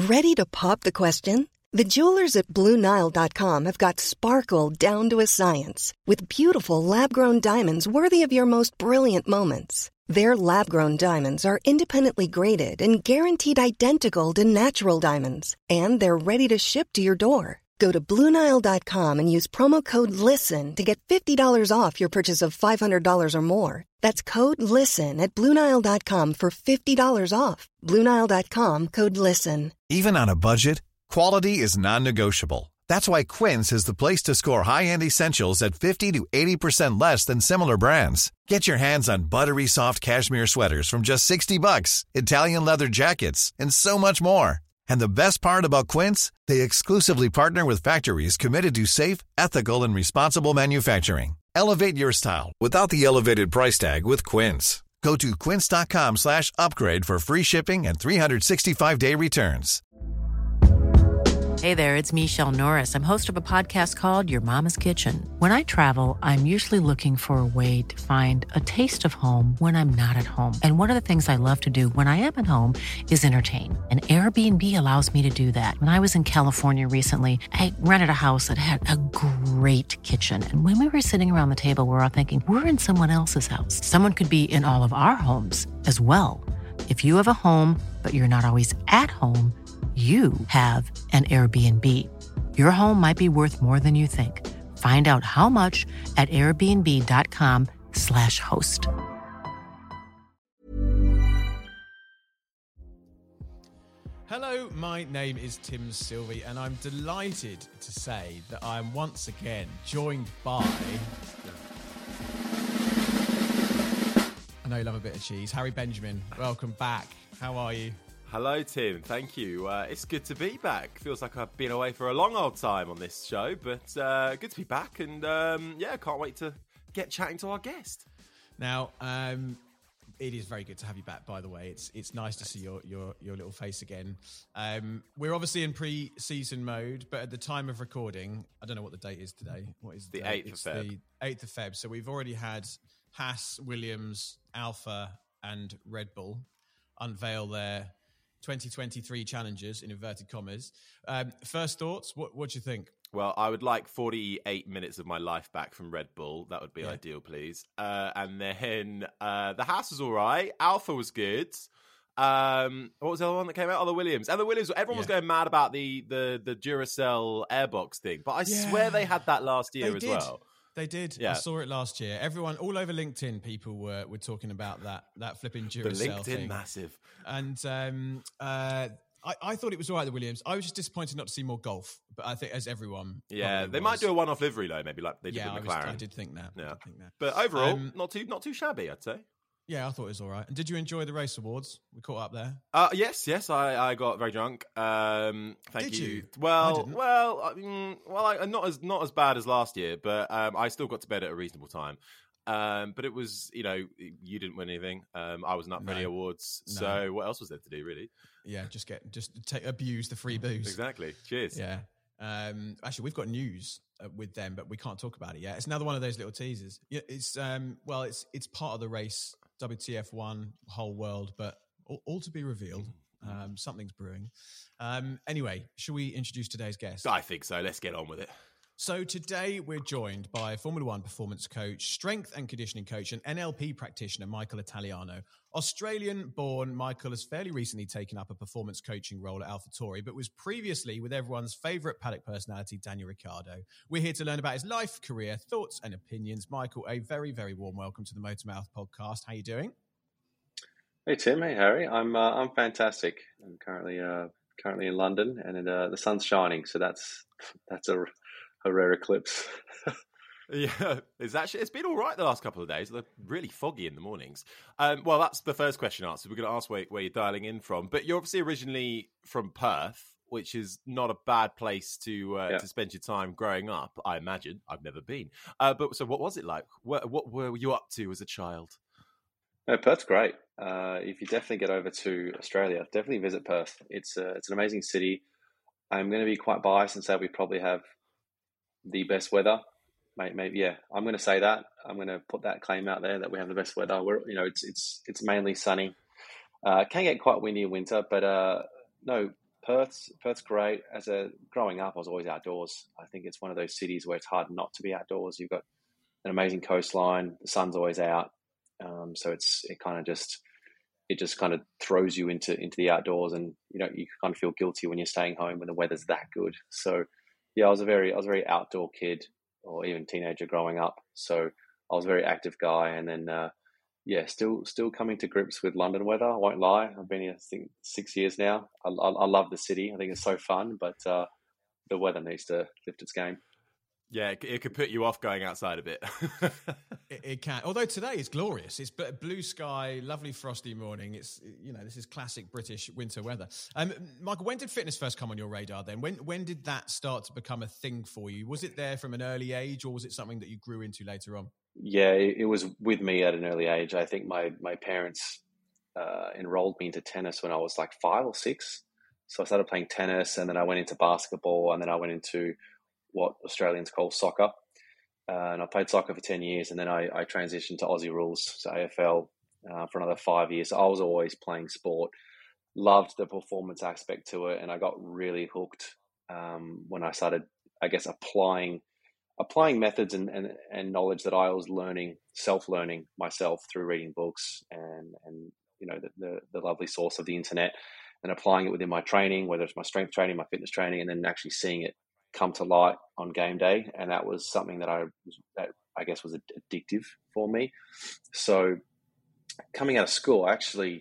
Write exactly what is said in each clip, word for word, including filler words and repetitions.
Ready to pop the question? The jewelers at Blue Nile dot com have got sparkle down to a science with beautiful lab-grown diamonds worthy of your most brilliant moments. Their lab-grown diamonds are independently graded and guaranteed identical to natural diamonds, and they're ready to ship to your door. Go to Blue Nile dot com and use promo code LISTEN to get fifty dollars off your purchase of five hundred dollars or more. That's code LISTEN at Blue Nile dot com for fifty dollars off. Blue Nile dot com, code LISTEN. Even on a budget, quality is non-negotiable. That's why Quince is the place to score high-end essentials at fifty to eighty percent less than similar brands. Get your hands on buttery soft cashmere sweaters from just sixty bucks, Italian leather jackets, and so much more. And the best part about Quince, they exclusively partner with factories committed to safe, ethical, and responsible manufacturing. Elevate your style without the elevated price tag with Quince. Go to quince dot com slash upgrade for free shipping and three sixty-five day returns. Hey there, it's Michelle Norris. I'm host of a podcast called Your Mama's Kitchen. When I travel, I'm usually looking for a way to find a taste of home when I'm not at home. And one of the things I love to do when I am at home is entertain. And Airbnb allows me to do that. When I was in California recently, I rented a house that had a great kitchen. And when we were sitting around the table, we were all thinking, we're in someone else's house. Someone could be in all of our homes as well. If you have a home, but you're not always at home, you have an Airbnb. Your home might be worth more than you think. Find out how much at airbnb.com slash host. Hello, my name is Tim Sylvie, and I'm delighted to say that I am once again joined by... I know you love a bit of cheese. Harry Benjamin, welcome back. How are you? Hello, Tim. Thank you. Uh, it's good to be back. Feels like I've been away for a long old time on this show, but uh, good to be back. And um, yeah, can't wait to get chatting to our guest. Now, um, it is very good to have you back. By the way, it's it's nice to see your your your little face again. Um, we're obviously in pre-season mode, but at the time of recording, I don't know what the date is today. What is the, the date? eighth It's of Feb? The eighth of Feb. So we've already had Haas, Williams, Alpha, and Red Bull unveil their twenty twenty-three challenges, in inverted commas. Um, first thoughts, what, what do you think? Well, I would like forty-eight minutes of my life back from Red Bull. That would be Yeah. ideal, please. Uh, and then uh, the Haas was all right. Alpha was good. Um, what was the other one that came out? Oh, the Williams. And the Williams, everyone was Yeah. going mad about the the, the Duracell airbox thing. But I Yeah. swear they had that last year They as did. well. They did. Yeah. I saw it last year. Everyone, all over LinkedIn, people were were talking about that that flipping The Duracell LinkedIn thing. massive. And um, uh, I, I thought it was all right, the Williams. I was just disappointed not to see more golf. But I think, as everyone, Yeah, probably they might was. do a one-off livery though, maybe like they did Yeah, I, with was, McLaren. I did think that. I Yeah. did think that. But overall, Um, not too not too shabby, I'd say. Yeah, I thought it was all right. And did you enjoy the race awards? We caught up there. Uh, yes, yes, I, I got very drunk. Um, thank Did you. you? I Well, didn't. well, I mean, well, I, not as not as bad as last year, but um, I still got to bed at a reasonable time. Um, but it was, you know, you didn't win anything. Um, I wasn't up for No. any awards, No. so what else was there to do, really? Yeah, just get just take, abuse the free booze. Exactly. Cheers. Yeah. Um, actually, we've got news uh, with them, but we can't talk about it yet. It's another one of those little teasers. Yeah, it's um, well, it's it's part of the race, W T F one, whole world, but all, all to be revealed. Um, something's brewing. Um, anyway, shall we introduce today's guest? I think so. Let's get on with it. So today we're joined by Formula One performance coach, strength and conditioning coach, and N L P practitioner Michael Italiano. Australian-born, Michael has fairly recently taken up a performance coaching role at AlphaTauri, but was previously with everyone's favourite paddock personality, Daniel Ricciardo. We're here to learn about his life, career, thoughts and opinions. Michael, a very, very warm welcome to the Motormouth podcast. How are you doing? Hey Tim, hey Harry. I'm uh, I'm fantastic. I'm currently uh, currently in London, and it, uh, the sun's shining, so that's that's a, a rare eclipse. Yeah, it's actually it's been all right the last couple of days. They're really foggy in the mornings. Um, well, that's the first question answered. We're going to ask where, where you're dialing in from, but you're obviously originally from Perth, which is not a bad place to uh, Yeah. to spend your time growing up. I imagine. I've never been, uh, but so what was it like? What, what were you up to as a child? No, Perth's great. Uh, if you definitely get over to Australia, definitely visit Perth. It's uh, it's an amazing city. I'm going to be quite biased and say we probably have the best weather. Maybe, maybe yeah, I'm going to say that. I'm going to put that claim out there that we have the best weather. We're, you know, it's it's it's mainly sunny. Uh, it can get quite windy in winter, but uh, no, Perth's Perth's great. As a growing up, I was always outdoors. I think it's one of those cities where it's hard not to be outdoors. You've got an amazing coastline. The sun's always out, um, so it's it kind of just it just kind of throws you into into the outdoors, and you know you kind of feel guilty when you're staying home when the weather's that good. So yeah, I was a very I was a very outdoor kid, or even teenager growing up. So I was a very active guy, and then uh, yeah, still still coming to grips with London weather. I won't lie. I've been here I think six years now. I, I, I love the city. I think it's so fun, but uh, the weather needs to lift its game. Yeah, it, it could put you off going outside a bit. it, it can. Although today is glorious. It's blue sky, lovely frosty morning. It's, you know, this is classic British winter weather. Um, Michael, when did fitness first come on your radar then? When when did that start to become a thing for you? Was it there from an early age, or was it something that you grew into later on? Yeah, it, it was with me at an early age. I think my, my parents uh, enrolled me into tennis when I was like five or six. So I started playing tennis, and then I went into basketball, and then I went into what Australians call soccer. Uh, and I played soccer for ten years, and then I, I transitioned to Aussie rules, so A F L, uh, for another five years. So I was always playing sport, loved the performance aspect to it, and I got really hooked um, when I started, I guess, applying applying methods and, and, and knowledge that I was learning, self-learning myself through reading books and, and you know, the, the, the lovely source of the internet, and applying it within my training, whether it's my strength training, my fitness training, and then actually seeing it come to light on game day. And that was something that I that I guess was addictive for me. So coming out of school, actually,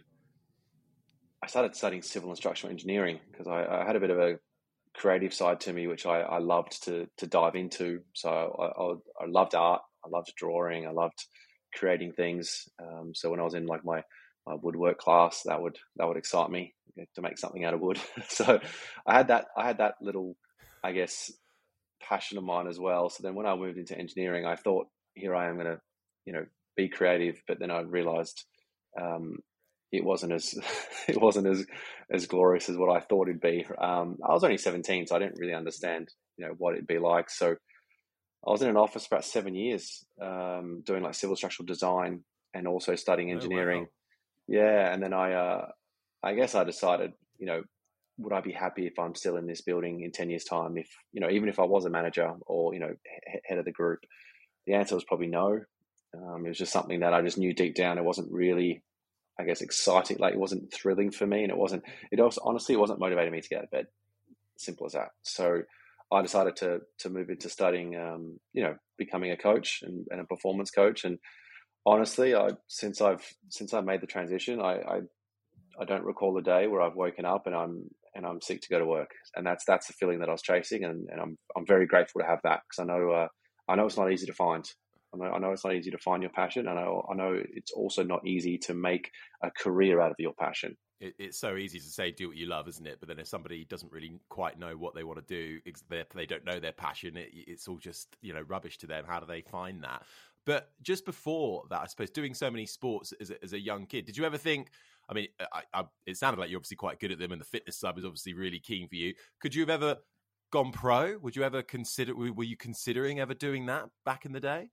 I started studying civil and structural engineering because I, I had a bit of a creative side to me, which I, I loved to to dive into. So I, I, I loved art, I loved drawing, I loved creating things. Um, so when I was in like my, my woodwork class, that would that would excite me to make something out of wood. So I had that I had that little, I guess, passion of mine as well. So then when I moved into engineering, I thought, here I am going to, you know, be creative. But then I realized um, it wasn't as it wasn't as as glorious as what I thought it'd be. Um, I was only seventeen, so I didn't really understand, you know, what it'd be like. So I was in an office for about seven years, um, doing like civil structural design and also studying engineering. Oh, wow. Yeah, and then I, uh, I guess I decided, you know, would I be happy if I'm still in this building in ten years' time? If, you know, even if I was a manager or, you know, he- head of the group, the answer was probably no. Um, it was just something that I just knew deep down. It wasn't really, I guess, exciting. Like, it wasn't thrilling for me, and it wasn't, it also, honestly, it wasn't motivating me to get out of bed. Simple as that. So I decided to, to move into studying, um, you know, becoming a coach and, and a performance coach. And honestly, I, since I've, since I've made the transition, I, I, I don't recall a day where I've woken up and I'm, and I'm sick to go to work. And that's, that's the feeling that I was chasing. And, and I'm, I'm very grateful to have that, because I know, uh, I know it's not easy to find. I know, I know it's not easy to find your passion. And I know, I know it's also not easy to make a career out of your passion. It, it's so easy to say, do what you love, isn't it? But then if somebody doesn't really quite know what they want to do, they don't know their passion, it, it's all just, you know, rubbish to them. How do they find that? But just before that, I suppose, doing so many sports as a, as a young kid, did you ever think, I mean, I, I, it sounded like you're obviously quite good at them, and the fitness side was obviously really keen for you. Could you have ever gone pro? Would you ever consider, were you considering ever doing that back in the day?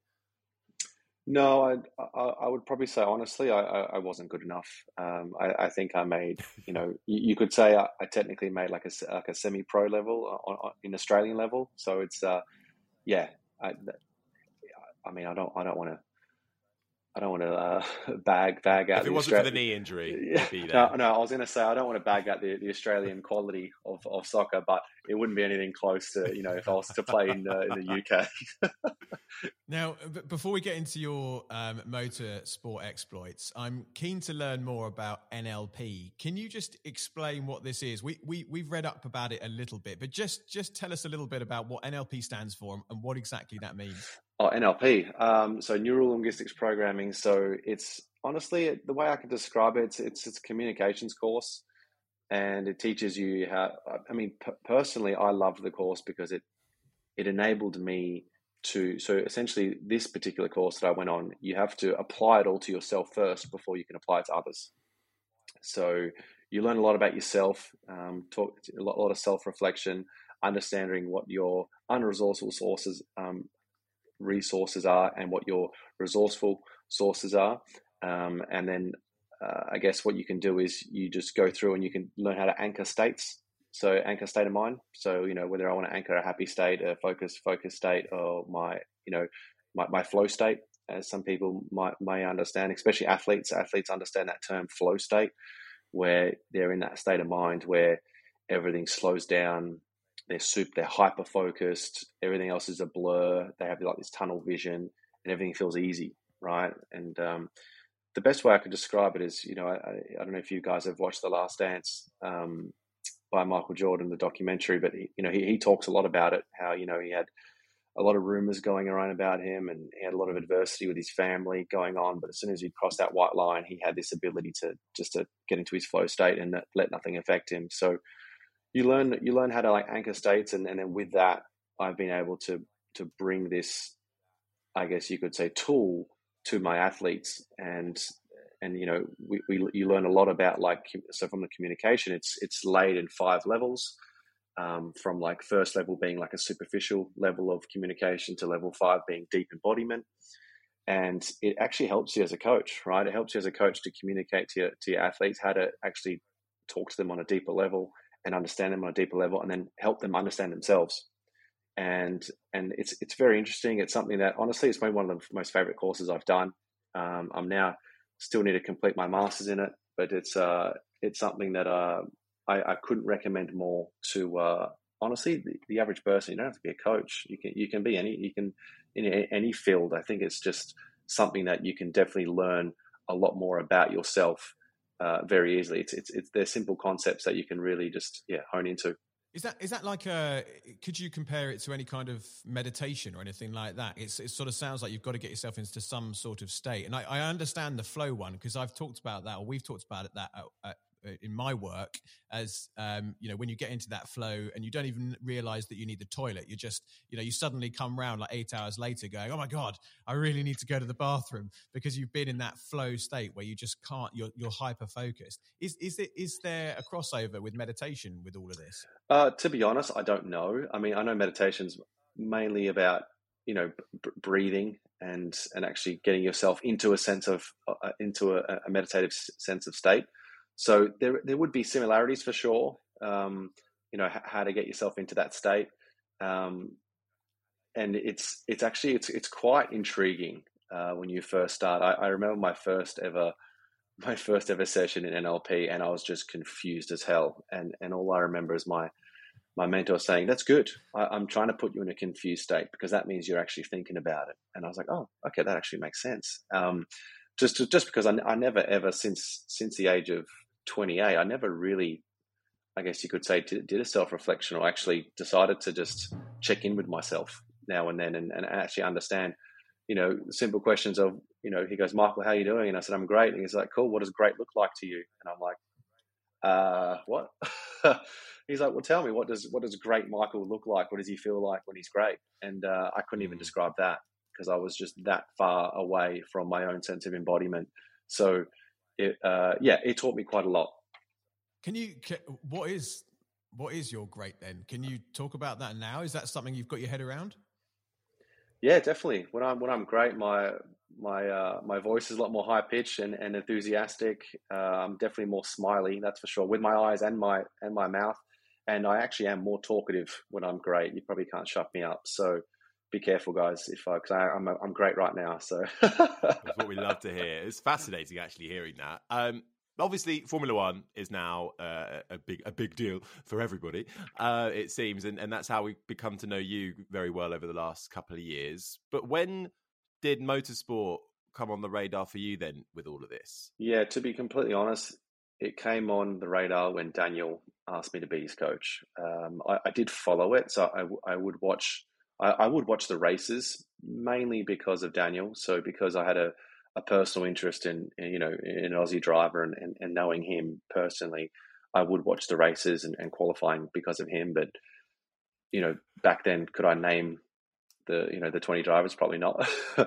No, I, I, I would probably say, honestly, I, I wasn't good enough. Um, I, I think I made, you know, you, you could say I, I technically made like a, like a semi-pro level on, on, in Australian level. So it's, uh, yeah, I, I mean, I don't, I don't want to, I don't want to uh, bag bag out. If it the wasn't Austra- for the knee injury, yeah. be there. no, no, I was going to say I don't want to bag out the, the Australian quality of, of soccer, but it wouldn't be anything close to, you know, if I was to play in uh, in the U K. Now, b- before we get into your um, motor sport exploits, I'm keen to learn more about N L P. Can you just explain what this is? We we we've read up about it a little bit, but just just tell us a little bit about what N L P stands for and what exactly that means. Oh, N L P. Um, so Neural Linguistics Programming. So it's honestly, the way I could describe it, it's it's, it's a communications course, and it teaches you how. I mean, p- personally, I loved the course because it it enabled me to. So essentially, this particular course that I went on, you have to apply it all to yourself first before you can apply it to others. So you learn a lot about yourself, um, talk a lot, a lot of self-reflection, understanding what your unresourceful sources. Um, resources are and what your resourceful sources are, um, and then uh, I guess what you can do is you just go through and you can learn how to anchor states So anchor state of mind. So, you know, whether I want to anchor a happy state, a focus, focus state, or my, you know, my, my flow state, as some people might may understand, especially athletes. Athletes understand that term flow state, where they're in that state of mind where everything slows down. They're super, they're hyper focused. Everything else is a blur. They have like this tunnel vision, and everything feels easy, right? And um, the best way I could describe it is, you know, I, I don't know if you guys have watched The Last Dance um, by Michael Jordan, the documentary, but he, you know, he, he talks a lot about it. How, you know, he had a lot of rumors going around about him, and he had a lot of adversity with his family going on. But as soon as he'd crossed that white line, he had this ability to just to get into his flow state and let nothing affect him. So you learn you learn how to like anchor states, and, and then with that, I've been able to to bring this, I guess you could say, tool to my athletes. And and you know, we, we you learn a lot about, like, so from the communication, it's it's laid in five levels. Um, from like first level being like a superficial level of communication to level five being deep embodiment. And it actually helps you as a coach, right? It helps you as a coach to communicate to your, to your athletes how to actually talk to them on a deeper level and understand them on a deeper level, and then help them understand themselves. And and it's it's very interesting. It's something that honestly, it's been one of the most favorite courses I've done. Um, I'm now still need to complete my master's in it, but it's uh it's something that uh I, I couldn't recommend more to uh, honestly the, the average person. You don't have to be a coach. You can you can be any you can in any field. I think it's just something that you can definitely learn a lot more about yourself uh, very easily. It's it's it's they're simple concepts that you can really just yeah hone into. Is that is that like a? Could you compare it to any kind of meditation or anything like that? It's, it sort of sounds like you've got to get yourself into some sort of state. And I, I understand the flow one, because I've talked about that, or we've talked about it that at, at, in my work, as um, you know, when you get into that flow and you don't even realize that you need the toilet, you just, you know, you suddenly come round like eight hours later going, oh my God, I really need to go to the bathroom, because you've been in that flow state where you just can't, you're, you're hyper focused. Is, is it, is there a crossover with meditation with all of this? Uh, to be honest, I don't know. I mean, I know meditation's mainly about, you know, b- breathing and, and actually getting yourself into a sense of, uh, into a, a meditative sense of state. So there there would be similarities for sure, um, you know, h- how to get yourself into that state. Um, and it's it's actually, it's it's quite intriguing uh, when you first start. I, I remember my first ever my first ever session in N L P, and I was just confused as hell. And and all I remember is my my mentor saying, that's good. I, I'm trying to put you in a confused state, because that means you're actually thinking about it. And I was like, oh, okay, that actually makes sense. Um, just just because I, I never ever since since the age of twenty-eight, I never really, I guess you could say, did, did a self-reflection, or actually decided to just check in with myself now and then, and, and actually understand, you know, simple questions of, you know, he goes, Michael, how are you doing? And I said, I'm great. And he's like, cool, what does great look like to you? And I'm like, uh, what? He's like, well, tell me, what does what does great Michael look like? What does he feel like when he's great? And uh, I couldn't even describe that, because I was just that far away from my own sense of embodiment. So It, uh, yeah, it taught me quite a lot. Can you, can, what is, what is your great then? Can you talk about that now? Is that something you've got your head around? Yeah, definitely. When I'm, when I'm great, my, my, uh, my voice is a lot more high pitched and, and enthusiastic. Uh, I'm definitely more smiley, that's for sure, with my eyes and my, and my mouth. And I actually am more talkative when I'm great. You probably can't shut me up. So be careful, guys, if I, because I'm I'm great right now. So that's what we love to hear. It's fascinating actually hearing that. Um, obviously, Formula One is now uh, a big a big deal for everybody. Uh, it seems, and, and that's how we've become to know you very well over the last couple of years. But when did motorsport come on the radar for you then, with all of this? Yeah, to be completely honest, it came on the radar when Daniel asked me to be his coach. Um, I, I did follow it, so I I would watch. I would watch the races mainly because of Daniel. So because I had a, a personal interest in, in, you know, in an Aussie driver and, and, and knowing him personally, I would watch the races and, and qualifying because of him. But, you know, back then, could I name the, you know, the twenty drivers? Probably not.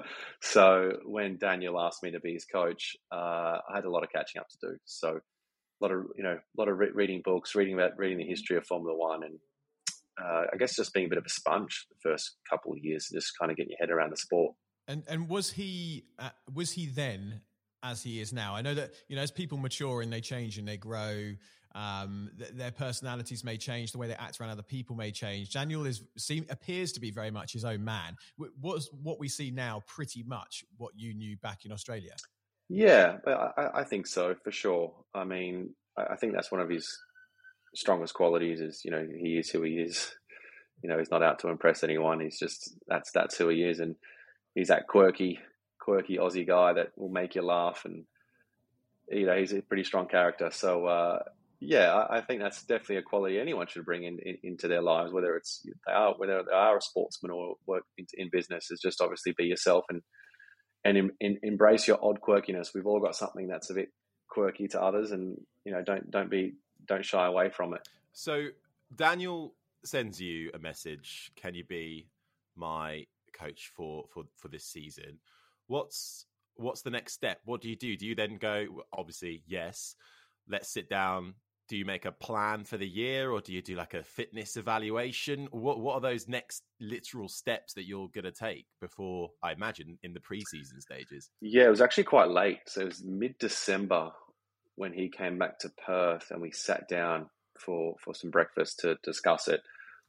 So when Daniel asked me to be his coach, uh, I had a lot of catching up to do. So a lot of, you know, a lot of re- reading books, reading about, reading the history of Formula One, and Uh, I guess just being a bit of a sponge the first couple of years, just kind of getting your head around the sport. And and was he uh, was he then as he is now? I know that, you know, as people mature and they change and they grow, Um, th- their personalities may change, the way they act around other people may change. Daniel is seem, appears to be very much his own man. What's what we see now pretty much what you knew back in Australia? Yeah, I, I think so, for sure. I mean, I think that's one of his strongest qualities is, you know, he is who he is. You know, he's not out to impress anyone. He's just, that's that's who he is. And he's that quirky, quirky Aussie guy that will make you laugh. And, you know, he's a pretty strong character. So, uh, yeah, I, I think that's definitely a quality anyone should bring in, in into their lives, whether it's they are whether they are a sportsman or work in, in business. Is just obviously be yourself and and in, in, embrace your odd quirkiness. We've all got something that's a bit quirky to others, and you know, don't don't be don't shy away from it. So Daniel sends you a message. Can you be my coach for for for this season? What's what's the next step? What do you do? Do you then go, obviously, yes, let's sit down. Do you make a plan for the year, or do you do like a fitness evaluation? What what are those next literal steps that you're going to take before, I imagine, in the preseason stages? Yeah, it was actually quite late. So it was mid-December when he came back to Perth, and we sat down for, for some breakfast to discuss it.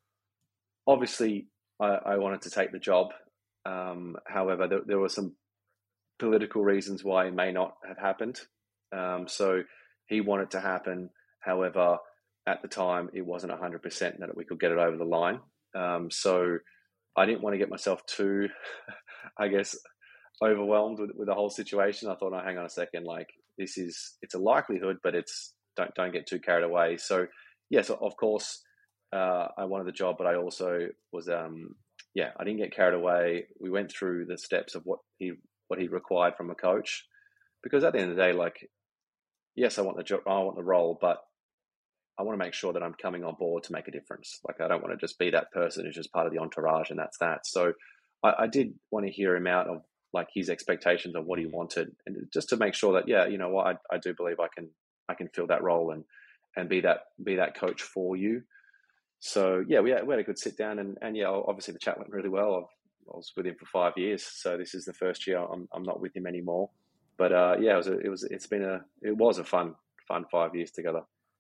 Obviously, I, I wanted to take the job. Um, however, there, there were some political reasons why it may not have happened. Um, so he wanted to happen. However, at the time, it wasn't one hundred percent that we could get it over the line. Um, so I didn't want to get myself too, I guess, overwhelmed with, with the whole situation. I thought, oh, hang on a second, like this is, it's a likelihood, but it's, don't don't get too carried away. So yes, of course, uh, I wanted the job, but I also was, um, yeah, I didn't get carried away. We went through the steps of what he what he required from a coach, because at the end of the day, like, yes, I want the job, I want the role, but I want to make sure that I'm coming on board to make a difference. Like, I don't want to just be that person who's just part of the entourage and that's that. So I, I did want to hear him out of like his expectations of what he wanted, and just to make sure that, yeah, you know what, I, I do believe I can, I can fill that role and, and be that, be that coach for you. So yeah, we had, we had a good sit down, and, and yeah, obviously the chat went really well. I've, I was with him for five years. So this is the first year I'm, I'm not with him anymore. But uh, yeah, it was, a, it was, it's been a, it was a fun, fun five years together.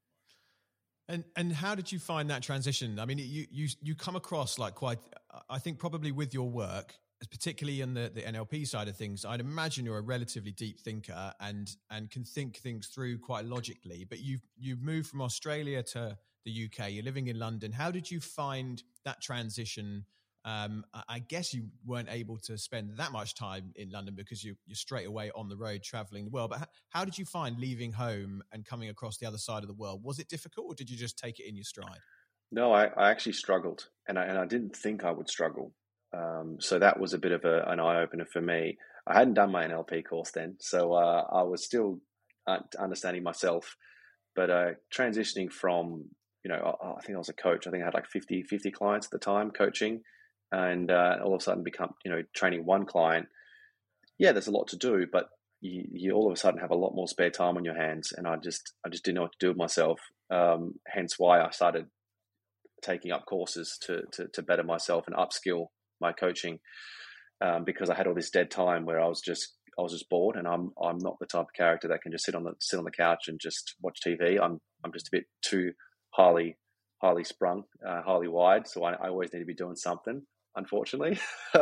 And and how did you find that transition? I mean, you you you come across like quite, I think probably with your work, particularly in the, the N L P side of things, I'd imagine you're a relatively deep thinker and and can think things through quite logically. But you've you've moved from Australia to the U K. You're living in London. How did you find that transition? Um, I guess you weren't able to spend that much time in London because you, you're straight away on the road traveling the world. But how, how did you find leaving home and coming across the other side of the world? Was it difficult, or did you just take it in your stride? No, I, I actually struggled, and I, and I didn't think I would struggle. Um, so that was a bit of a, an eye-opener for me. I hadn't done my N L P course then, so uh, I was still understanding myself. But uh, transitioning from, you know, I, I think I was a coach. I think I had like fifty, fifty clients at the time coaching. And uh, all of a sudden become, you know, training one client. Yeah, there's a lot to do, but you, you all of a sudden have a lot more spare time on your hands. And I just, I just didn't know what to do with myself. Um, hence why I started taking up courses to, to, to better myself and upskill my coaching, um, because I had all this dead time where I was just, I was just bored. And I'm, I'm not the type of character that can just sit on the, sit on the couch and just watch T V. I'm, I'm just a bit too highly, highly sprung, uh, highly wired. So I, I always need to be doing something, unfortunately.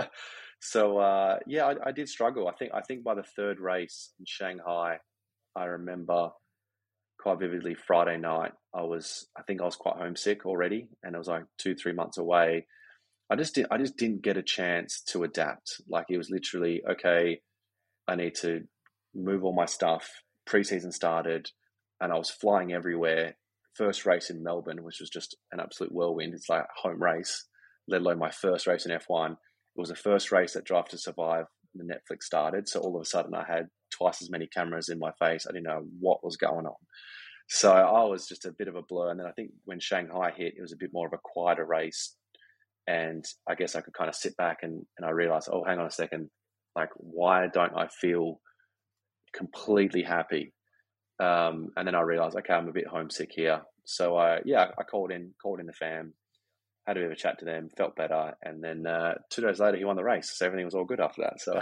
so uh, yeah, I, I did struggle. I think I think by the third race in Shanghai, I remember quite vividly Friday night, I was I think I was quite homesick already, and it was like two three months away. I just did I just didn't get a chance to adapt. Like, it was literally, okay, I need to move all my stuff. Preseason started, and I was flying everywhere. First race in Melbourne, which was just an absolute whirlwind. It's like a home race, let alone my first race in F one. It was the first race that Drive to Survive, the Netflix started. So all of a sudden I had twice as many cameras in my face. I didn't know what was going on. So I was just a bit of a blur. And then I think when Shanghai hit, it was a bit more of a quieter race. And I guess I could kind of sit back and, and I realized, oh, hang on a second. Like, why don't I feel completely happy? Um, and then I realized, okay, I'm a bit homesick here. So I, yeah, I called in, called in the fam. had a bit of a chat to them, felt better, and then uh, two days later he won the race, so everything was all good after that. So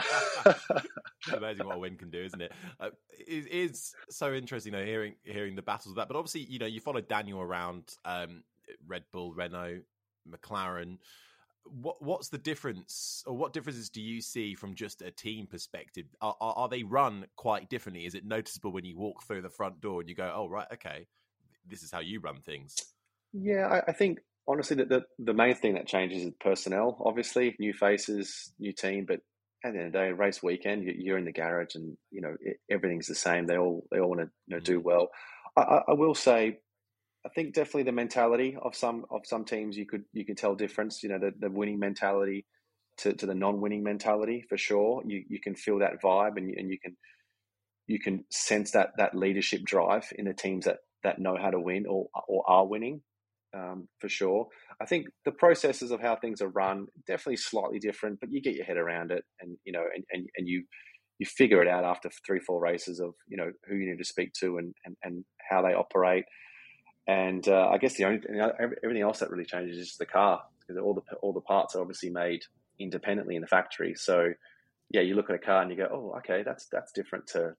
it's amazing what a win can do, isn't it? Uh, it is so interesting, you know, hearing hearing the battles of that. But obviously, you know, you followed Daniel around um, Red Bull, Renault, McLaren. What what's the difference, or what differences do you see from just a team perspective? Are, are, are they run quite differently? Is it noticeable when you walk through the front door and you go, "Oh, right, okay, this is how you run things"? Yeah, I, I think honestly that the, the main thing that changes is personnel. Obviously, new faces, new team, but at the end of the day, race weekend, you, you're in the garage, and you know it, everything's the same. They all they all want to you know do well. I, I, I will say, I think definitely the mentality of some of some teams you could you could tell difference. You know, the, the winning mentality to, to the non-winning mentality for sure. You you can feel that vibe, and you, and you can you can sense that that leadership drive in the teams that that know how to win or or are winning. Um, for sure. I think the processes of how things are run definitely slightly different, but you get your head around it, and you know, and, and, and you you figure it out after three, four races of you know who you need to speak to and and, and how they operate. And uh, I guess the only you know, everything else that really changes is the car, because all the all the parts are obviously made independently in the factory. So yeah, you look at a car and you go, oh, okay, that's that's different to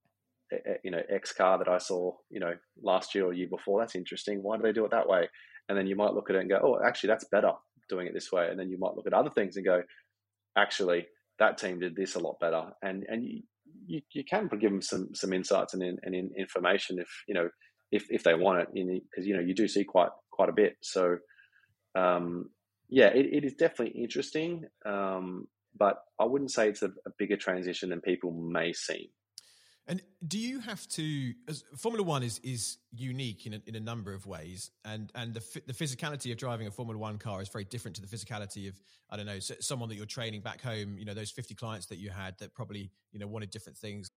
you know, X car that I saw, you know, last year or year before. That's interesting. Why do they do it that way? And then you might look at it and go, oh, actually, that's better doing it this way. And then you might look at other things and go, actually, that team did this a lot better. And and you you, you can give them some some insights and and information if you know if if they want it, because you know you do see quite quite a bit. So um, yeah, it, it is definitely interesting, um, but I wouldn't say it's a, a bigger transition than people may seem. And do you have to? As Formula One is is unique in a, in a number of ways, and and the the physicality of driving a Formula One car is very different to the physicality of I don't know someone that you're training back home. You know, those fifty clients that you had that probably you know wanted different things.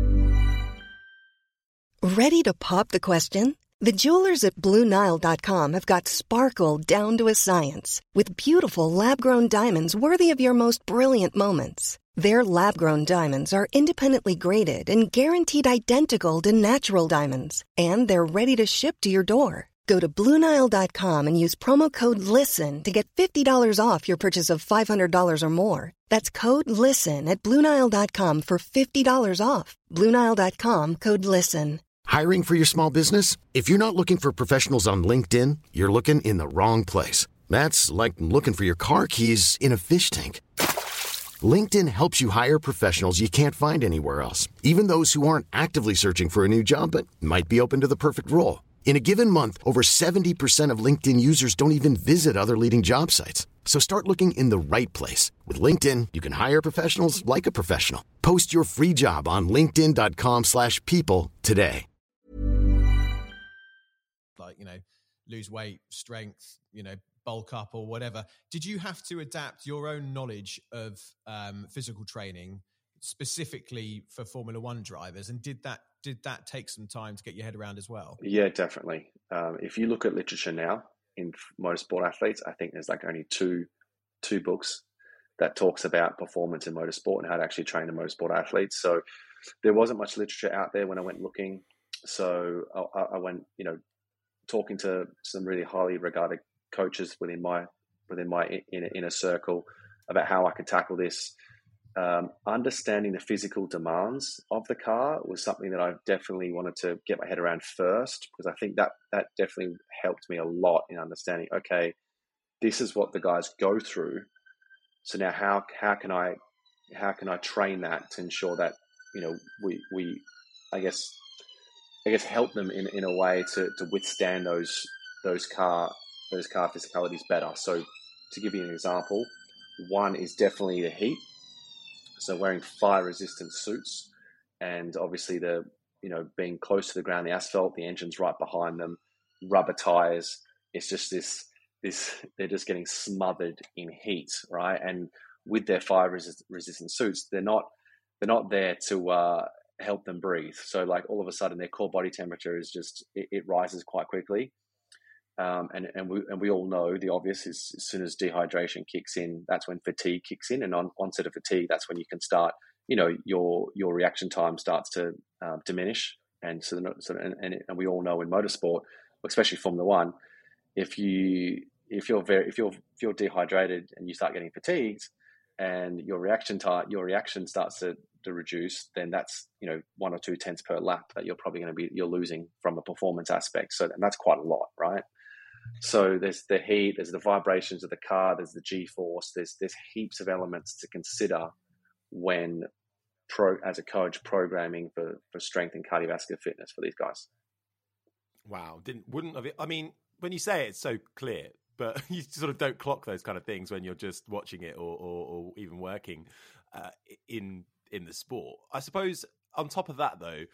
Ready to pop the question? The jewelers at Blue Nile dot com have got sparkle down to a science with beautiful lab-grown diamonds worthy of your most brilliant moments. Their lab-grown diamonds are independently graded and guaranteed identical to natural diamonds, and they're ready to ship to your door. Go to Blue Nile dot com and use promo code LISTEN to get fifty dollars off your purchase of five hundred dollars or more. That's code LISTEN at Blue Nile dot com for fifty dollars off. Blue Nile dot com, code LISTEN. Hiring for your small business? If you're not looking for professionals on LinkedIn, you're looking in the wrong place. That's like looking for your car keys in a fish tank. LinkedIn helps you hire professionals you can't find anywhere else, even those who aren't actively searching for a new job but might be open to the perfect role. In a given month, over seventy percent of LinkedIn users don't even visit other leading job sites. So start looking in the right place. With LinkedIn, you can hire professionals like a professional. Post your free job on linkedin dot com slash people today. Like, you know, lose weight, strength, you know, bulk up or whatever. Did you have to adapt your own knowledge of um, physical training specifically for Formula One drivers? And did that did that take some time to get your head around as well? Yeah, definitely. Um, if you look at literature now in motorsport athletes, I think there's like only two two books that talks about performance in motorsport and how to actually train the motorsport athletes. So there wasn't much literature out there when I went looking. So I, I went, you know, talking to some really highly regarded coaches within my within my inner, inner circle about how I could tackle this. Um, understanding the physical demands of the car was something that I definitely wanted to get my head around first, because I think that that definitely helped me a lot in understanding, okay, this is what the guys go through. So now how how can I how can I train that to ensure that, you know, we we I guess I guess help them in, in a way to, to withstand those those car those car physicalities better. So to give you an example, one is definitely the heat. So wearing fire resistant suits, and obviously the you know being close to the ground, the asphalt, the engine's right behind them, rubber tires. It's just this this they're just getting smothered in heat, right? And with their fire resist, resistant suits, they're not they're not there to uh, help them breathe. So like all of a sudden their core body temperature is just it, it rises quite quickly. Um, and and we and we all know the obvious is as soon as dehydration kicks in, that's when fatigue kicks in, and on onset of fatigue, that's when you can start, you know, your your reaction time starts to uh, diminish, and so, so and, and and we all know in motorsport, especially Formula One, if you if you're very if you're if you're dehydrated and you start getting fatigued, and your reaction time your reaction starts to, to reduce, then that's, you know, one or two tenths per lap that you're probably going to be you're losing from a performance aspect. So and that's quite a lot, right? So there's the heat, there's the vibrations of the car, there's the G-force, there's there's heaps of elements to consider when pro as a coach programming for, for strength and cardiovascular fitness for these guys. Wow, didn't wouldn't have it? I mean, when you say it, it's so clear, but you sort of don't clock those kind of things when you're just watching it or or, or even working uh, in in the sport. I suppose on top of that, though,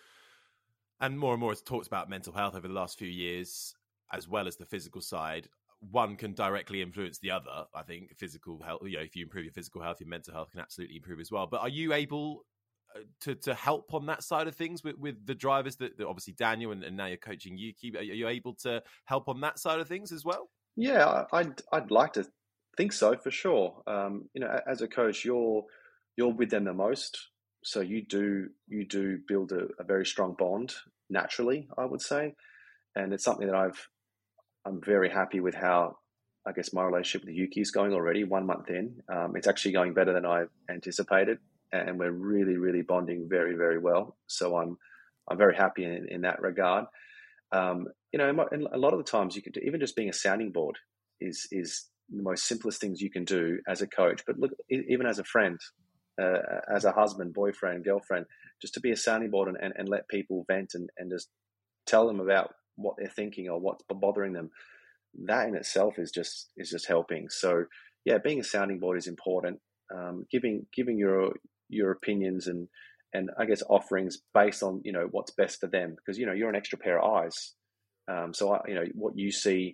and more and more it's talked about mental health over the last few years, as well as the physical side. One can directly influence the other. I think physical health, you know, if you improve your physical health, your mental health can absolutely improve as well. But are you able to to help on that side of things with, with the drivers that, that obviously Daniel and, and now you're coaching Yuki? Are you able to help on that side of things as well? Yeah, I'd I'd like to think so for sure. Um, you know, as a coach, you're you're with them the most, so you do you do build a, a very strong bond naturally, I would say, and it's something that I've I'm very happy with how I guess my relationship with Yuki is going already. One month in, um, it's actually going better than I anticipated, and we're really really bonding very very well. So I'm I'm very happy in, in that regard. Um, you know, and a lot of the times you could do, even just being a sounding board is is the most simplest things you can do as a coach. But look, even as a friend, uh, as a husband, boyfriend, girlfriend, just to be a sounding board and, and, and let people vent and, and just tell them about what they're thinking or what's bothering them. That in itself is just is just helping. So yeah, being a sounding board is important. Um, giving giving your your opinions and and I guess offerings based on, you know, what's best for them, because, you know, you're an extra pair of eyes. Um, so, I, you know, what you see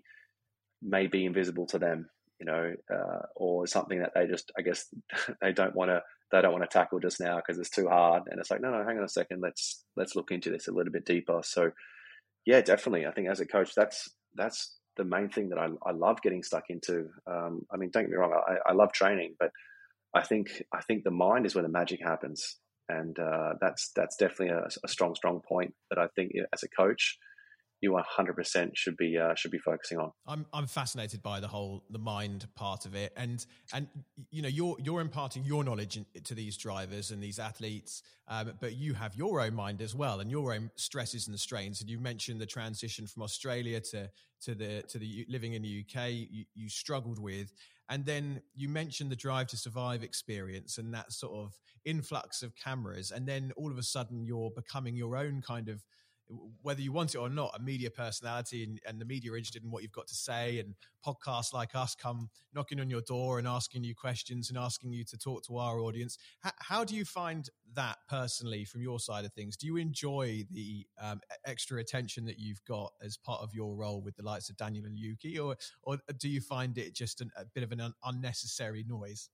may be invisible to them, you know, uh, or something that they just, I guess, they don't want to, they don't want to tackle just now because it's too hard. And it's like, no, no, hang on a second. Let's, let's look into this a little bit deeper. So yeah, definitely. I think as a coach, that's, that's the main thing that I, I love getting stuck into. Um, I mean, don't get me wrong. I, I love training, but I think, I think the mind is where the magic happens. And uh, that's that's definitely a, a strong, strong point that I think as a coach, you one hundred percent should be uh, should be focusing on. I'm I'm fascinated by the whole the mind part of it, and and you know you're you're imparting your knowledge in, to these drivers and these athletes, um, but you have your own mind as well and your own stresses and the strains. And you mentioned the transition from Australia to to the to the living in the U K you, you struggled with. And then you mentioned the Drive to Survive experience and that sort of influx of cameras. And then all of a sudden you're becoming your own kind of, whether you want it or not, a media personality, and, and the media are interested in what you've got to say, and podcasts like us come knocking on your door and asking you questions and asking you to talk to our audience. How, how do you find that personally from your side of things? Do you enjoy the um, extra attention that you've got as part of your role with the likes of Daniel and Yuki, or or do you find it just an, a bit of an un- unnecessary noise?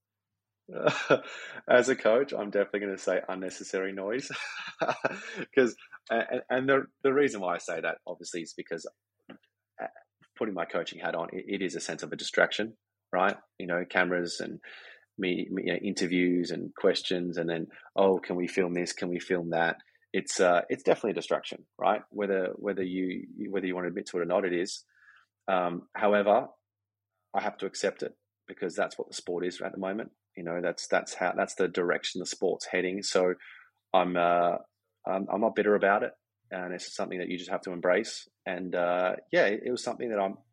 Uh, as a coach, I'm definitely going to say unnecessary noise, because and, and the the reason why I say that obviously is because putting my coaching hat on, it, it is a sense of a distraction, right? You know, cameras and me, me you know, interviews and questions, and then oh, can we film this? Can we film that? It's uh, it's definitely a distraction, right? Whether whether you whether you want to admit to it or not, it is. Um, however, I have to accept it because that's what the sport is at the moment. You know, that's that's how that's the direction the sport's heading. So I'm uh, I'm, I'm not bitter about it, and it's something that you just have to embrace. And uh, yeah, it, it was something that I'm.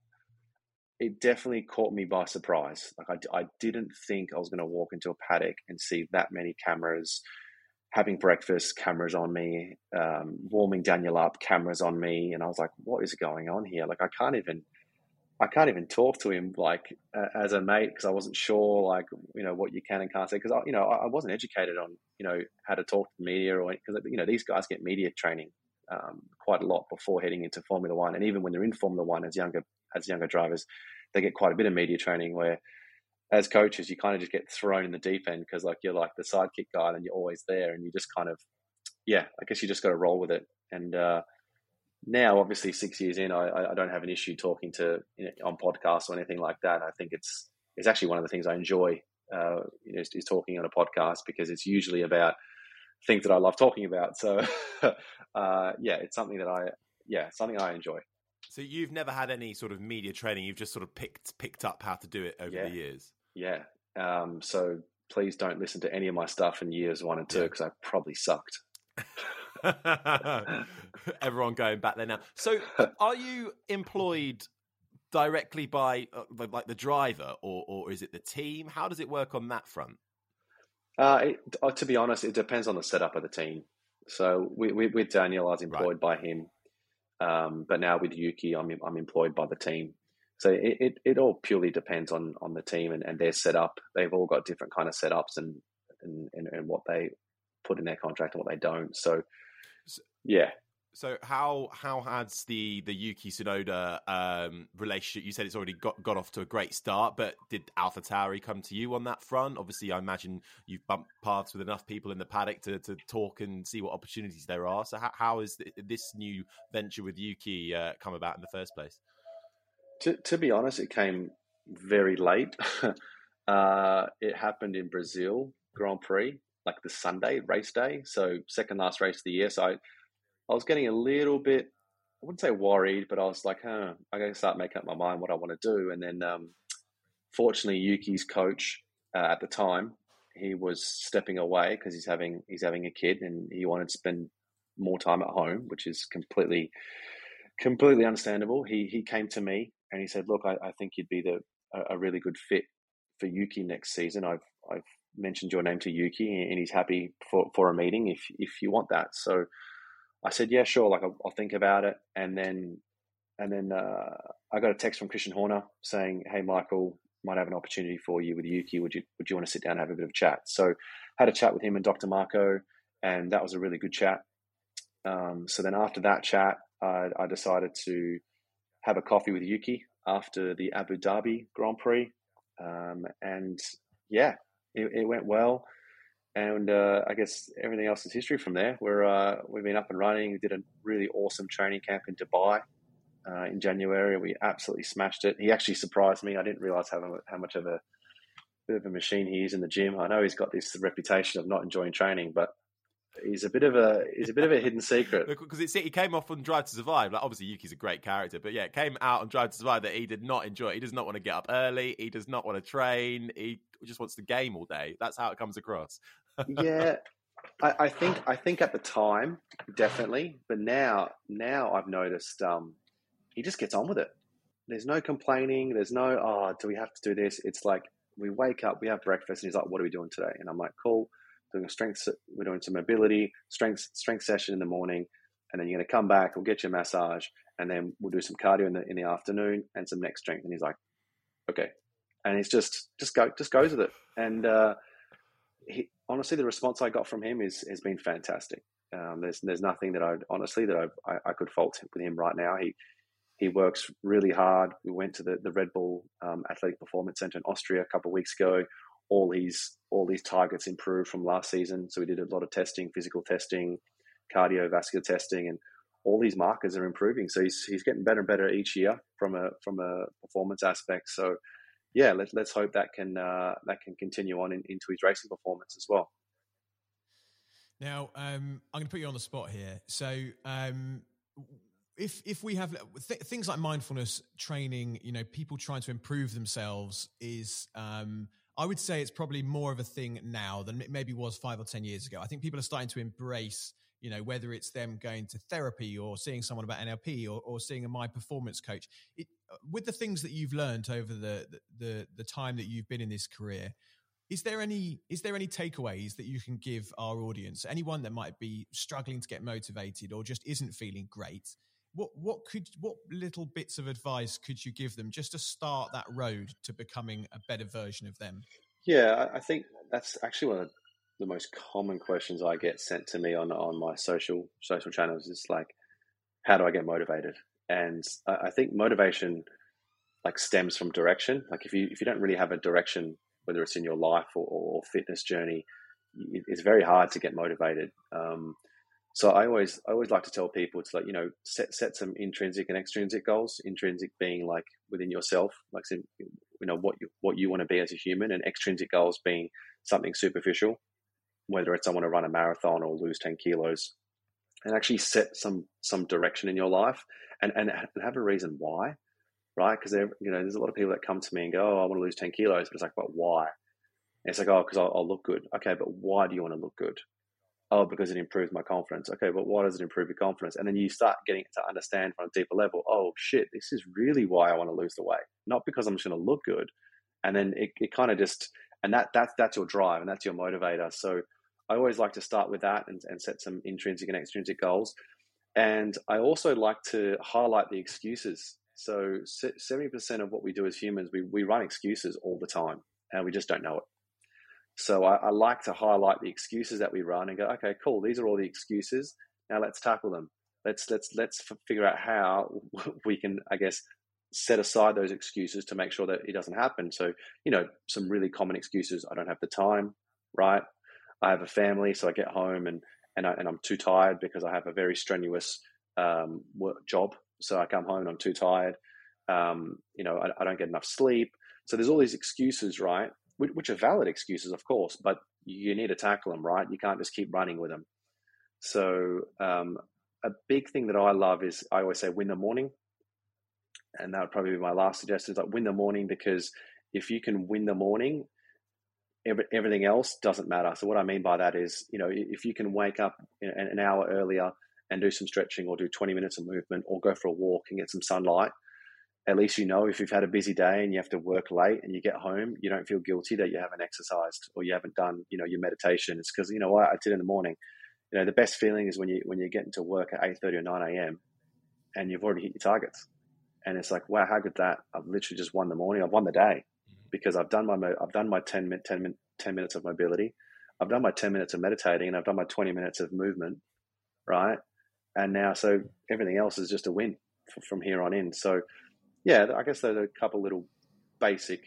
It definitely caught me by surprise. Like I, I didn't think I was going to walk into a paddock and see that many cameras, having breakfast, cameras on me, um, warming Daniel up, cameras on me, and I was like, what is going on here? Like I can't even. I can't even talk to him like uh, as a mate because I wasn't sure, like, you know, what you can and can't say, because, you know, I, I wasn't educated on, you know, how to talk to the media, or because, you know, these guys get media training um, quite a lot before heading into Formula One. And even when they're in Formula One as younger as younger drivers, they get quite a bit of media training where as coaches, you kind of just get thrown in the deep end because like you're like the sidekick guy and you're always there and you just kind of, yeah, I guess you just got to roll with it. And, uh, now, obviously, six years in, I, I don't have an issue talking to you know, on podcasts or anything like that. I think it's it's actually one of the things I enjoy, uh, you know, is, is talking on a podcast because it's usually about things that I love talking about. So, uh, yeah, it's something that I, yeah, something I enjoy. So you've never had any sort of media training. You've just sort of picked picked up how to do it over yeah. the years. Yeah. Um, so please don't listen to any of my stuff in years one and two because yeah. I probably sucked. Everyone going back there now. So are you employed directly by uh, like the driver or, or is it the team? How does it work on that front? Uh, it, uh, to be honest, it depends on the setup of the team. So we, we, with Daniel, I was employed right. by him. Um, but now with Yuki, I'm I'm employed by the team. So it, it, it all purely depends on, on the team and, and their setup. They've all got different kind of setups and, and, and, and what they put in their contract and what they don't. So, so yeah. So how how has the, the Yuki Tsunoda um, relationship? You said it's already got, got off to a great start, but did AlphaTauri come to you on that front? Obviously, I imagine you've bumped paths with enough people in the paddock to, to talk and see what opportunities there are. So how, how has this new venture with Yuki uh, come about in the first place? To, to be honest, it came very late. uh, it happened in Brazil Grand Prix, like the Sunday race day. So second last race of the year. So I, I was getting a little bit, I wouldn't say worried, but I was like, huh, I got to start making up my mind what I want to do. And then um, fortunately, Yuki's coach uh, at the time, he was stepping away because he's having, he's having a kid and he wanted to spend more time at home, which is completely, completely understandable. He, he came to me and he said, look, I, I think you'd be the, a, a really good fit for Yuki next season. I've, I've mentioned your name to Yuki and he's happy for, for a meeting if, if you want that. So I said, yeah, sure. Like I'll, I'll think about it. And then, and then uh, I got a text from Christian Horner saying, hey, Michael, might have an opportunity for you with Yuki. Would you, would you want to sit down and have a bit of a chat? So had a chat with him and Doctor Marco, and that was a really good chat. Um, so then after that chat, I, I decided to have a coffee with Yuki after the Abu Dhabi Grand Prix. Um, and yeah, it, it went well. And uh, I guess everything else is history from there. We're, uh, we've been up and running. We did a really awesome training camp in Dubai uh, in January. We absolutely smashed it. He actually surprised me. I didn't realize how, how much of a bit of a machine he is in the gym. I know he's got this reputation of not enjoying training, but he's a bit of a he's a bit of a hidden secret. Because it, he came off on Drive to Survive. Like obviously Yuki's a great character, but yeah, it came out on Drive to Survive that he did not enjoy it. He does not want to get up early. He does not want to train. He just wants to game all day. That's how it comes across. yeah, I, I think I think at the time definitely, but now now I've noticed um, he just gets on with it. There's no complaining. There's no oh, do we have to do this? It's like we wake up, we have breakfast, and he's like, "What are we doing today?" And I'm like, "Cool." Doing a strength, we're doing some mobility, strength strength session in the morning, and then you're going to come back. We'll get you a massage, and then we'll do some cardio in the in the afternoon and some neck strength. And he's like, okay, and he's just just go just goes with it. And uh, he, honestly, the response I got from him is has been fantastic. Um, there's there's nothing that I honestly that I, I I could fault with him right now. He he works really hard. We went to the the Red Bull um, Athletic Performance Center in Austria a couple of weeks ago. All these all these targets improved from last season. So we did a lot of testing, physical testing, cardiovascular testing, and all these markers are improving. So he's he's getting better and better each year from a from a performance aspect. So yeah, let's let's hope that can uh, that can continue on in, into his racing performance as well. Now, um, I'm going to put you on the spot here. So um, if if we have th- things like mindfulness training, you know, people trying to improve themselves is. Um, I would say it's probably more of a thing now than it maybe was five or ten years ago. I think people are starting to embrace, you know, whether it's them going to therapy or seeing someone about N L P or, or seeing a My Performance coach. It, with the things that you've learned over the, the the time that you've been in this career, is there any is there any takeaways that you can give our audience? Anyone that might be struggling to get motivated or just isn't feeling great? What what could what little bits of advice could you give them just to start that road to becoming a better version of them? Yeah, I think that's actually one of the most common questions I get sent to me on on my social social channels. Is like, how do I get motivated? And I think motivation like stems from direction. Like if you if you don't really have a direction, whether it's in your life or, or fitness journey, it's very hard to get motivated. Um, So I always I always like to tell people to like, you know, set set some intrinsic and extrinsic goals. Intrinsic being like within yourself, like you know what you what you want to be as a human, and extrinsic goals being something superficial, whether it's I want to run a marathon or lose ten kilos, and actually set some some direction in your life and, and and have a reason why, right? Because you know, there's a lot of people that come to me and go, "Oh, I want to lose ten kilos," but it's like, "But why?" And it's like, "Oh, because I'll, I'll look good." Okay, but why do you want to look good? Oh, because it improves my confidence. Okay, but why does it improve your confidence? And then you start getting to understand from a deeper level, oh shit, this is really why I want to lose the weight. Not because I'm just going to look good. And then it, it kind of just, and that that's that's your drive and that's your motivator. So I always like to start with that and, and set some intrinsic and extrinsic goals. And I also like to highlight the excuses. So seventy percent of what we do as humans, we, we run excuses all the time and we just don't know it. So I, I like to highlight the excuses that we run and go, okay, cool. These are all the excuses. Now let's tackle them. Let's let's let's f- figure out how we can, I guess, set aside those excuses to make sure that it doesn't happen. So, you know, some really common excuses: I don't have the time, right? I have a family, so I get home and and, I, and I'm too tired because I have a very strenuous um, work job. So I come home and I'm too tired. Um, you know, I, I don't get enough sleep. So there's all these excuses, right? Which are valid excuses, of course, but you need to tackle them, right? You can't just keep running with them. So um, a big thing that I love is I always say win the morning. And that would probably be my last suggestion, is like win the morning, because if you can win the morning, every, everything else doesn't matter. So what I mean by that is, you know, if you can wake up an, an hour earlier and do some stretching or do twenty minutes of movement or go for a walk and get some sunlight, at least you know if you've had a busy day and you have to work late and you get home, you don't feel guilty that you haven't exercised or you haven't done, you know, your meditation. It's because, you know what, I did in the morning. You know, the best feeling is when you when you get into work at eight thirty or nine a.m. and you've already hit your targets. And it's like, wow, how good that? I've literally just won the morning. I've won the day because I've done my I've done my ten, ten, ten minutes of mobility. I've done my ten minutes of meditating and I've done my twenty minutes of movement, right? And now, so everything else is just a win from here on in. So yeah, I guess there's a couple little basic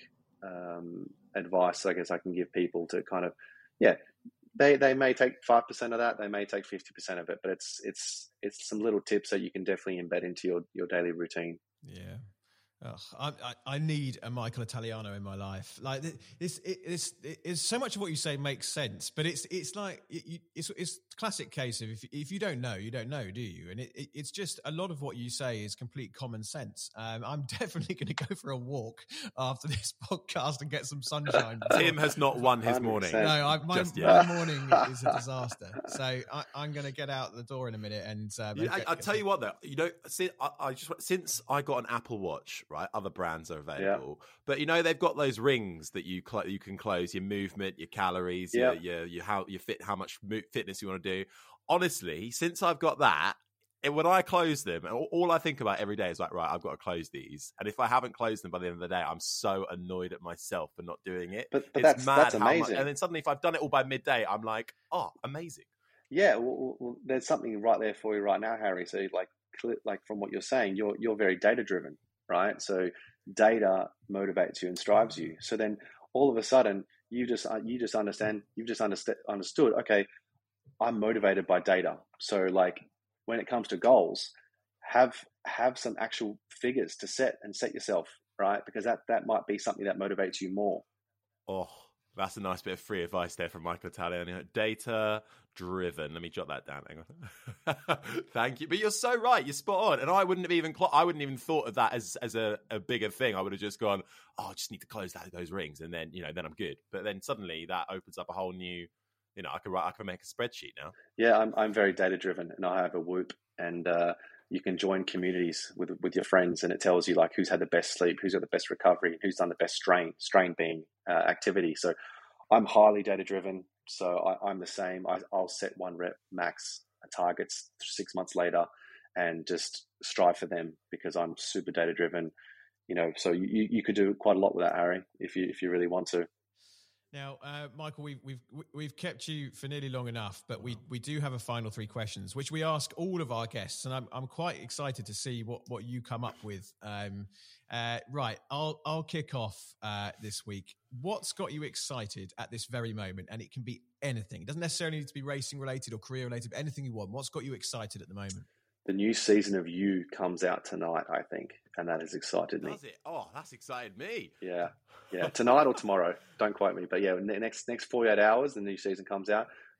um, advice I guess I can give people to kind of, yeah, they they may take five percent of that, they may take fifty percent of it, but it's it's it's some little tips that you can definitely embed into your, your daily routine. Yeah. Ugh, I, I I need a Michael Italiano in my life. Like it's it's it's so much of what you say makes sense, but it's it's like it, it's it's classic case of if if you don't know, you don't know, do you? And it, it it's just a lot of what you say is complete common sense. Um, I'm definitely going to go for a walk after this podcast and get some sunshine. Tim has not won his morning. No, I, my, my morning is a disaster. So I, I'm going to get out the door in a minute and. Um, you, and I, get, I'll get tell some... you what, though, you know, see, I, I just since I got an Apple Watch. Right, other brands are available, yeah. But you know they've got those rings that you cl- you can close your movement, your calories, yeah. your, your your how you fit, how much mo- fitness you want to do. Honestly, since I've got that, and when I close them, all, all I think about every day is like, right, I've got to close these, and if I haven't closed them by the end of the day, I'm so annoyed at myself for not doing it. But, but it's that's mad that's how amazing. much, and then suddenly, if I've done it all by midday, I'm like, oh, amazing. Yeah, well, well, there's something right there for you right now, Harry. So, like, like from what you're saying, you're you're very data driven. Right. So data motivates you and strives you. So then all of a sudden you just, you just understand, you've just understood, understood, okay, I'm motivated by data. So like when it comes to goals, have, have some actual figures to set and set yourself, right? Because that, that might be something that motivates you more. Oh, that's a nice bit of free advice there from Michael Italiano. Data driven. Let me jot that down. Hang on. Thank you. But you're so right. You're spot on. And I wouldn't have even cl- I wouldn't even thought of that as as a, a bigger thing. I would have just gone, oh, I just need to close that, those rings, and then you know, then I'm good. But then suddenly that opens up a whole new, you know, I could write, I can make a spreadsheet now. Yeah, I'm I'm very data driven, and I have a Whoop, and uh, you can join communities with with your friends, and it tells you like who's had the best sleep, who's got the best recovery, who's done the best strain, strain being uh, activity. So I'm highly data driven. So I, I'm the same. I, I'll set one rep max targets six months later, and just strive for them because I'm super data driven. You know, so you you could do quite a lot with that, Harry, if you if you really want to. Now, uh, Michael, we've we've we've kept you for nearly long enough, but we, we do have a final three questions, which we ask all of our guests, and I'm I'm quite excited to see what, what you come up with. Um, uh, right, I'll I'll kick off uh, this week. What's got you excited at this very moment? And it can be anything. It doesn't necessarily need to be racing related or career related, but anything you want. What's got you excited at the moment? The new season of You comes out tonight, I think, and that has excited me. Does it? Oh, that's excited me. Yeah, yeah. Tonight or tomorrow, don't quote me, but yeah, next next forty-eight hours, the new season comes out.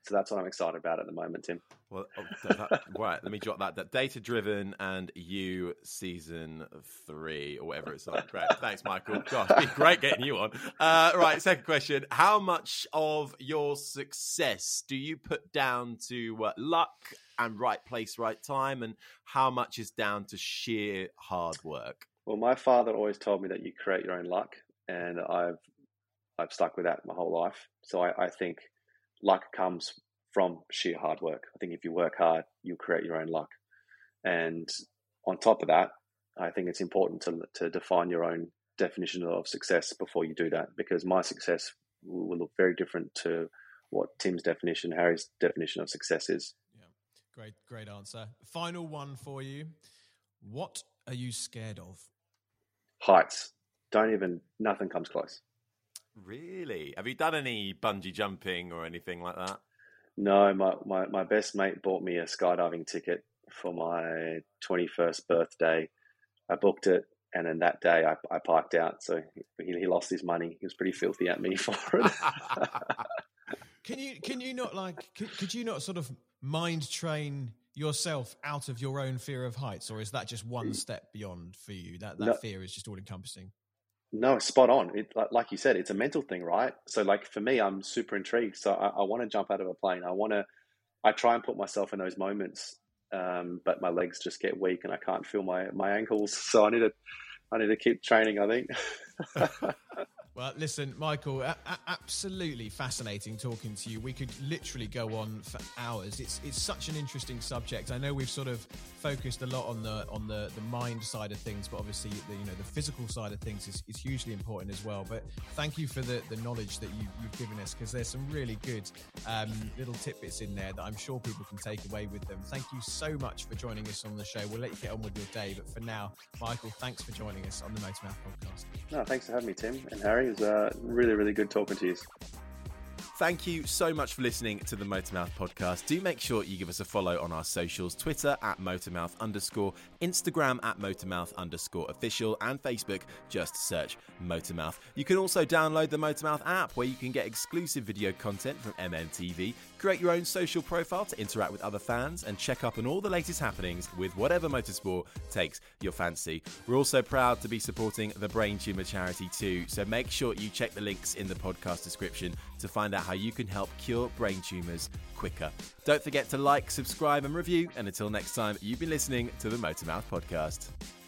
So that's what I'm excited about at the moment, Tim. Well, oh, that, right, let me jot that. that Data Driven and You season three or whatever it's on. Great. Thanks, Michael. Gosh, it's been great getting you on. Uh, right, second question. How much of your success do you put down to uh, luck and right place, right time? And how much is down to sheer hard work? Well, my father always told me that you create your own luck, and I've I've stuck with that my whole life. So I, I think luck comes from sheer hard work. I think if you work hard, you'll create your own luck. And on top of that, I think it's important to to define your own definition of success before you do that, because my success will, will look very different to what Tim's definition, Harry's definition of success is. Yeah, great, great answer. Final one for you. What are you scared of? Heights. Don't even, nothing comes close. Really? Have you done any bungee jumping or anything like that? No, my, my, my best mate bought me a skydiving ticket for my twenty-first birthday. I booked it, and then that day I, I piped out. So he, he lost his money. He was pretty filthy at me for it. Can you can you not like could, could you not sort of mind train yourself out of your own fear of heights, or is that just one step beyond for you? That that no. fear is just all encompassing. No, spot on. It, like you said, it's a mental thing, right? So like for me, I'm super intrigued. So I, I want to jump out of a plane. I want to, I try and put myself in those moments, um, but my legs just get weak and I can't feel my, my ankles. So I need to, I need to keep training, I think. Well, listen, Michael, a- a- absolutely fascinating talking to you. We could literally go on for hours. It's it's such an interesting subject. I know we've sort of focused a lot on the on the, the mind side of things, but obviously the, you know the physical side of things is, is hugely important as well. But thank you for the, the knowledge that you, you've given us, because there's some really good um, little tidbits in there that I'm sure people can take away with them. Thank you so much for joining us on the show. We'll let you get on with your day, but for now, Michael, thanks for joining us on the Motormouth podcast. No, thanks for having me, Tim and Harry. It was uh, really, really good talking to you. Thank you so much for listening to the Motormouth podcast. Do make sure you give us a follow on our socials, Twitter at Motormouth underscore, Instagram at Motormouth underscore official, and Facebook, just search Motormouth. You can also download the Motormouth app, where you can get exclusive video content from M M T V, create your own social profile to interact with other fans, and check up on all the latest happenings with whatever motorsport takes your fancy. We're also proud to be supporting the Brain Tumour charity too, so make sure you check the links in the podcast description to find out how you can help cure brain tumours quicker. Don't forget to like, subscribe and review, and until next time, you've been listening to the Motormouth podcast.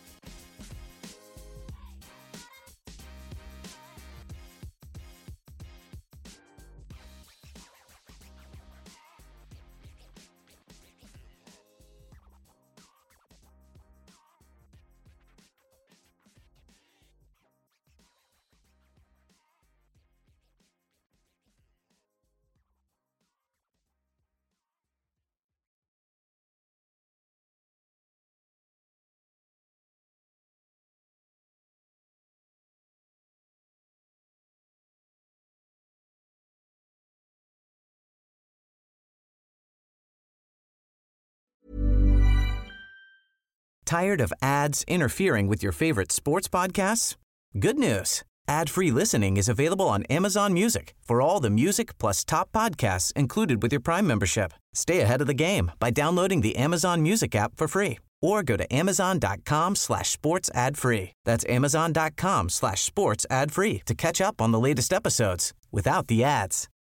Tired of ads interfering with your favorite sports podcasts? Good news. Ad-free listening is available on Amazon Music for all the music plus top podcasts included with your Prime membership. Stay ahead of the game by downloading the Amazon Music app for free, or go to amazon.com slash sports ad free. That's amazon.com slash sports ad free to catch up on the latest episodes without the ads.